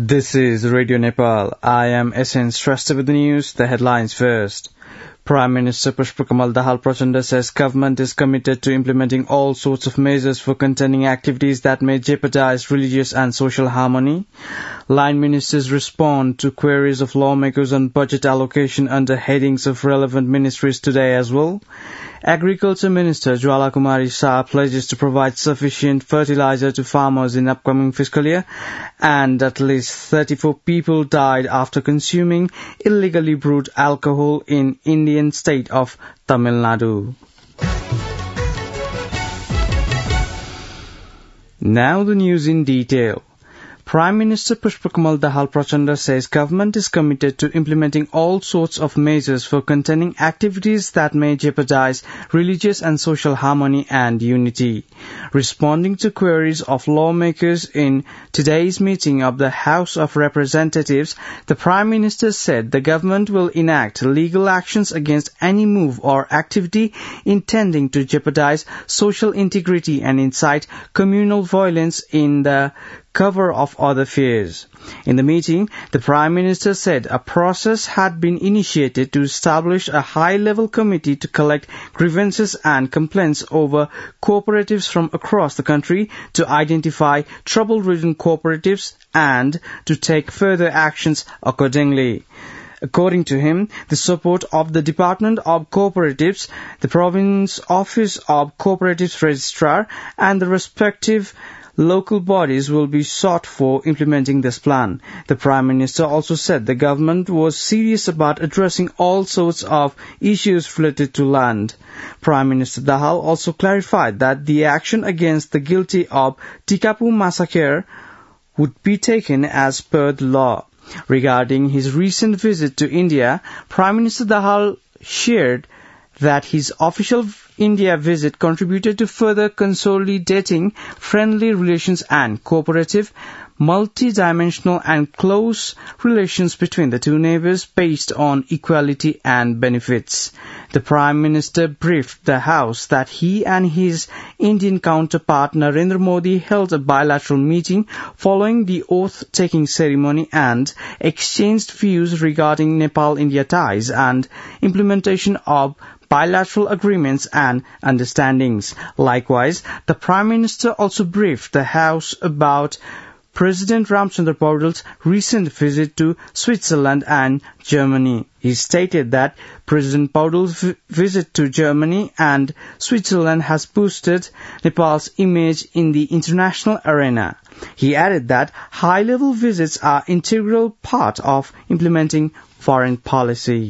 This is Radio Nepal. I am SN Shrestha with the news. The headlines first. Prime Minister Pushpakamal Dahal Prachanda says government is committed to implementing all sorts of measures for containing activities that may jeopardize religious and social harmony. Line ministers respond to queries of lawmakers on budget allocation under headings of relevant ministries today as well. Agriculture Minister Jwala Kumari Shah pledges to provide sufficient fertilizer to farmers in upcoming fiscal year, and at least 34 people died after consuming illegally brewed alcohol in Indian state of Tamil Nadu. Now the news in detail. Prime Minister Pushpakamal Dahal Prachanda says government is committed to implementing all sorts of measures for containing activities that may jeopardize religious and social harmony and unity. Responding to queries of lawmakers in today's meeting of the House of Representatives, the Prime Minister said the government will enact legal actions against any move or activity intending to jeopardize social integrity and incite communal violence in the cover of other fears. In the meeting, the Prime Minister said a process had been initiated to establish a high-level committee to collect grievances and complaints over cooperatives from across the country, to identify trouble-ridden cooperatives and to take further actions accordingly. According to him, the support of the Department of Cooperatives, the Province Office of Cooperatives Registrar, and the respective local bodies will be sought for implementing this plan. The Prime Minister also said the government was serious about addressing all sorts of issues related to land. Prime Minister Dahal also clarified that the action against the guilty of Tikapu massacre would be taken as per the law. Regarding his recent visit to India, Prime Minister Dahal shared that his official India visit contributed to further consolidating friendly relations and cooperative, multi-dimensional and close relations between the two neighbors based on equality and benefits. The Prime Minister briefed the House that he and his Indian counterpart Narendra Modi held a bilateral meeting following the oath-taking ceremony and exchanged views regarding Nepal-India ties and implementation of bilateral agreements and understandings. Likewise, the Prime Minister also briefed the House about President Ramchandra Paudal's recent visit to Switzerland and Germany. He stated that President Paudal's visit to Germany and Switzerland has boosted Nepal's image in the international arena. He added that high-level visits are an integral part of implementing foreign policy.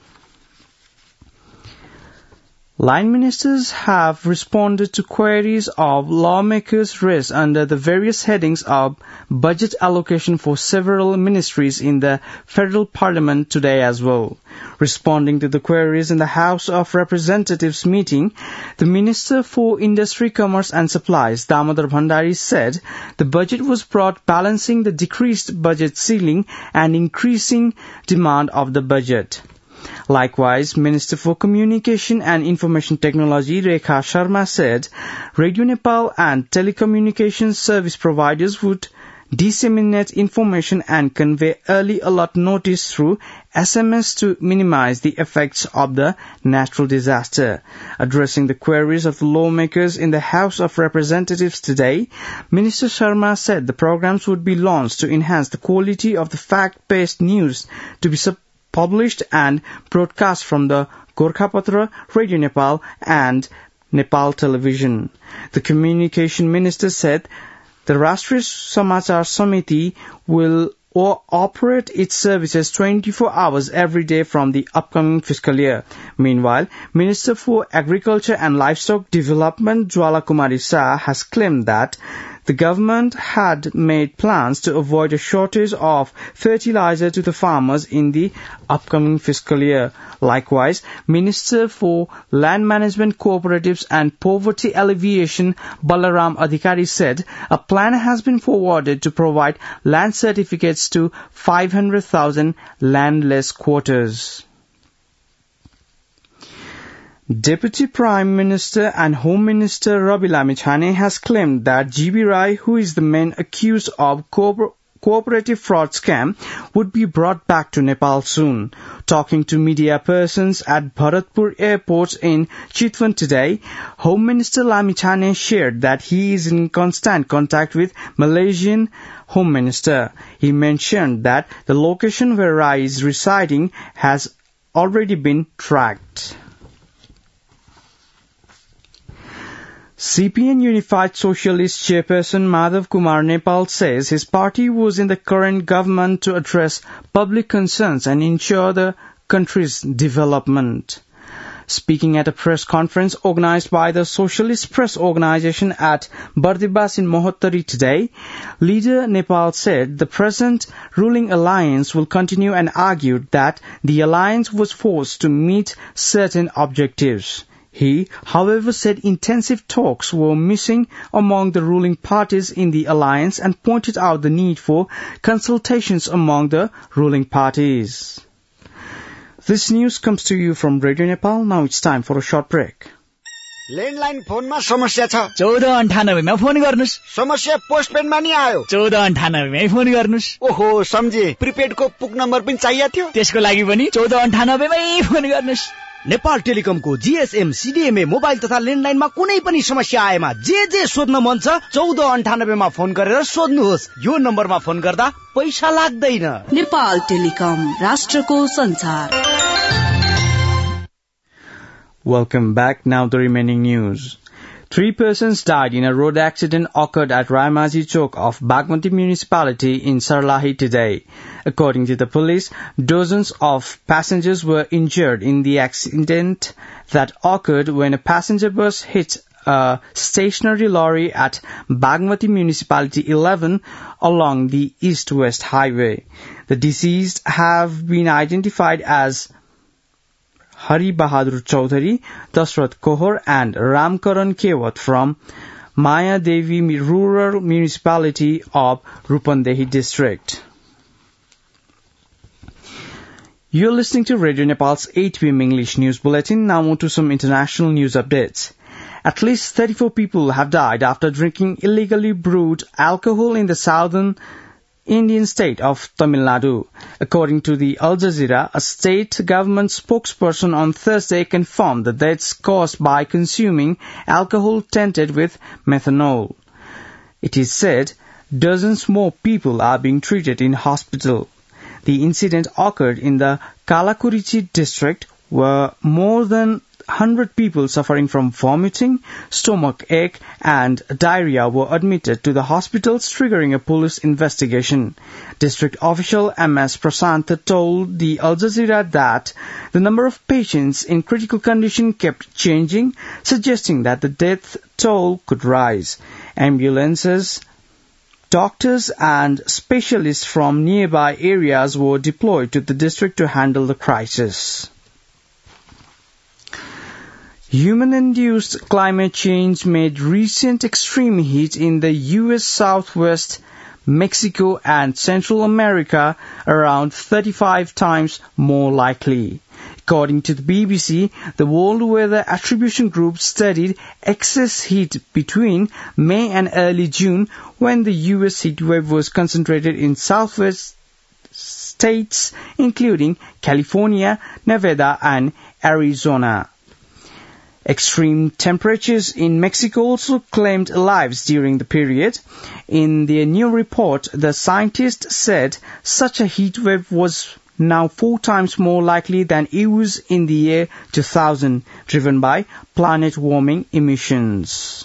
Line ministers have responded to queries of lawmakers raised under the various headings of budget allocation for several ministries in the federal parliament today as well. Responding to the queries in the House of Representatives meeting, the Minister for Industry, Commerce and Supplies, Damodar Bhandari, said the budget was brought balancing the decreased budget ceiling and increasing demand of the budget. Likewise, Minister for Communication and Information Technology Rekha Sharma said Radio Nepal and telecommunications service providers would disseminate information and convey early alert notice through SMS to minimize the effects of the natural disaster. Addressing the queries of the lawmakers in the House of Representatives today, Minister Sharma said the programs would be launched to enhance the quality of the fact-based news to be published and broadcast from the Gorkhapatra, Radio Nepal and Nepal Television. The Communication Minister said the Rashtriya Samachar Samiti will operate its services 24 hours every day from the upcoming fiscal year. Meanwhile, Minister for Agriculture and Livestock Development Jwala Kumari Shah has claimed that the government had made plans to avoid a shortage of fertilizer to the farmers in the upcoming fiscal year. Likewise, Minister for Land Management, Cooperatives and Poverty Alleviation Balaram Adhikari said a plan has been forwarded to provide land certificates to 500,000 landless quarters. Deputy Prime Minister and Home Minister Ravi Lamechhane has claimed that GB Rai, who is the main accused of cooperative fraud scam would be brought back to Nepal soon. Talking to media persons at Bharatpur Airport in Chitwan today, Home Minister Lamichhane shared that he is in constant contact with Malaysian Home Minister. He mentioned that the location where Rai is residing has already been tracked. CPN Unified Socialist Chairperson Madhav Kumar Nepal says his party was in the current government to address public concerns and ensure the country's development. Speaking at a press conference organized by the Socialist Press Organization at Bardibas in Mohottari today, leader Nepal said the present ruling alliance will continue and argued that the alliance was forced to meet certain objectives. He, however, said intensive talks were missing among the ruling parties in the alliance and pointed out the need for consultations among the ruling parties. This news comes to you from Radio Nepal. Now it's time for a short break. Landline फोनमा समस्या छ 1498 मा phone गर्नुस् समस्या पोस्टपेडमा नि आयो 1498 मै phone गर्नुस् ओहो सम्झे प्रिपेडको पुक नम्बर पनि चाहिएको थियो त्यसको लागि पनि 1498 मै फोन गर्नुस् नेपाल टेलिकमको जीएसएम सीडीएमए मोबाइल तथा ल्यान्डलाइनमा कुनै पनि समस्या आएमा जे सोध्न मन छ 1498 मा फोन गरेर सोध्नुहोस् यो नम्बरमा फोन गर्दा पैसा लाग्दैन नेपाल टेलिकम राष्ट्रको संचार Welcome back. Now the remaining news. 3 persons died in a road accident occurred at Raimaji Chowk of Bagmati municipality in Sarlahi today. According to the police, dozens of passengers were injured in the accident that occurred when a passenger bus hit a stationary lorry at Bagmati Municipality 11 along the east-west highway. The deceased have been identified as Hari Bahadur Chaudhary, Dasrath Kohor and Ramkaran Kewat from Maya Devi Rural Municipality of Rupandehi District. You're listening to Radio Nepal's 8 p.m. English News Bulletin. Now on to some international news updates. At least 34 people have died after drinking illegally brewed alcohol in the southern Indian state of Tamil Nadu. According to the Al Jazeera, a state government spokesperson on Thursday confirmed the deaths caused by consuming alcohol tainted with methanol. It is said dozens more people are being treated in hospital. The incident occurred in the Kalakurchi district where more than 100 people suffering from vomiting, stomach ache and diarrhea were admitted to the hospitals, triggering a police investigation. District official M.S. Prasanta told the Al Jazeera that the number of patients in critical condition kept changing, suggesting that the death toll could rise. Ambulances, doctors and specialists from nearby areas were deployed to the district to handle the crisis. Human-induced climate change made recent extreme heat in the U.S. Southwest, Mexico and Central America around 35 times more likely. According to the BBC, the World Weather Attribution Group studied excess heat between May and early June when the U.S. heatwave was concentrated in Southwest states including California, Nevada and Arizona. Extreme temperatures in Mexico also claimed lives during the period. In their new report, the scientists said such a heat wave was now 4 times more likely than it was in the year 2000, driven by planet warming emissions.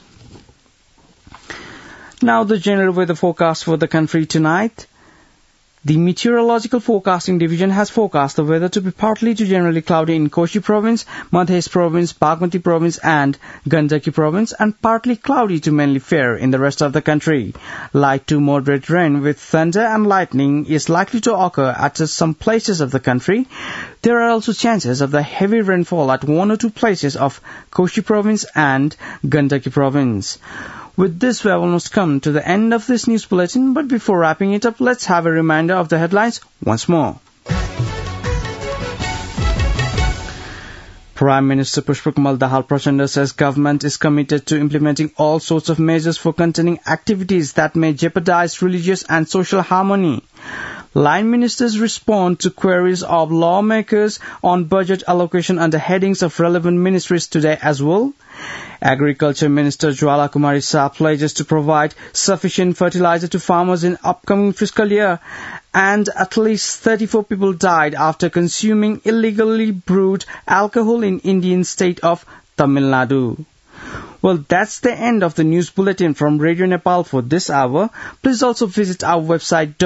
Now the general weather forecast for the country tonight. The Meteorological Forecasting Division has forecast the weather to be partly to generally cloudy in Koshi Province, Madhya Province, Bagmati Province and Gandaki Province and partly cloudy to mainly fair in the rest of the country. Light to moderate rain with thunder and lightning is likely to occur at some places of the country. There are also chances of the heavy rainfall at 1 or 2 places of Koshi Province and Gandaki Province. With this, we have almost come to the end of this news bulletin, but before wrapping it up, let's have a reminder of the headlines once more. Prime Minister Pushpakumar Dahal Prachanda says government is committed to implementing all sorts of measures for containing activities that may jeopardize religious and social harmony. Line ministers respond to queries of lawmakers on budget allocation under headings of relevant ministries today as well. Agriculture Minister Jwala Kumari Shah pledges to provide sufficient fertilizer to farmers in upcoming fiscal year, and at least 34 people died after consuming illegally brewed alcohol in Indian state of Tamil Nadu. Well, that's the end of the news bulletin from Radio Nepal for this hour. Please also visit our website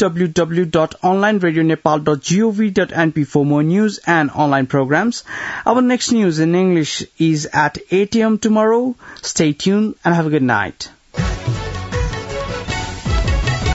www.onlineradionepal.gov.np for more news and online programs. Our next news in English is at 8 a.m. tomorrow. Stay tuned and have a good night.